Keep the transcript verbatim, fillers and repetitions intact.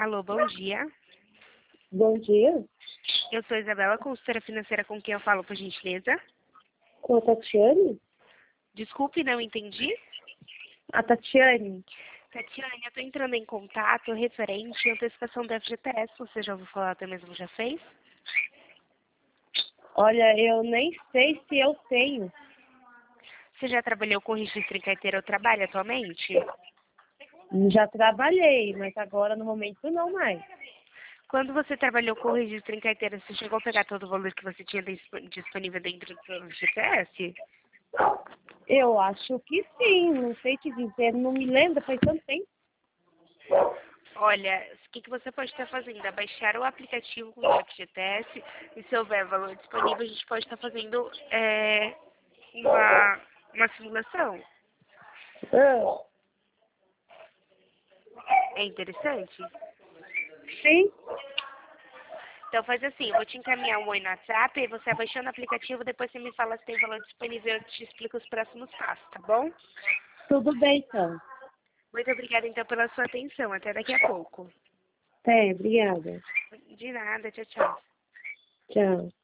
Alô, bom dia. Bom dia, Eu sou Isabela, consultora financeira, com quem eu falo, por gentileza. com a Tatiane? Desculpe, não entendi. A Tatiane? Tatiane, eu estou entrando em contato referente à antecipação da F G T S. Você já ouviu falar, até mesmo já fez? Olha, eu nem sei se eu tenho. Você já trabalhou com registro em carteira ou trabalha atualmente? Já trabalhei, mas agora no momento não mais. Quando você trabalhou com registro em carteira, você chegou a pegar todo o valor que você tinha disp- disponível dentro do F G T S? Eu acho que sim, não sei te dizer, não me lembro, faz tanto tempo. Olha, o que, que você pode estar fazendo? É baixar o aplicativo com o F G T S e se houver valor disponível, a gente pode estar fazendo é, uma, uma simulação. Ah, É interessante? sim, Então faz assim, eu vou te encaminhar um oi no WhatsApp, e você abaixando o aplicativo, depois você me fala se tem valor disponível, eu te explico os próximos passos, tá bom? tudo bem então. Muito obrigada então pela sua atenção, até daqui a pouco. Até, obrigada. De nada, tchau, tchau. Tchau.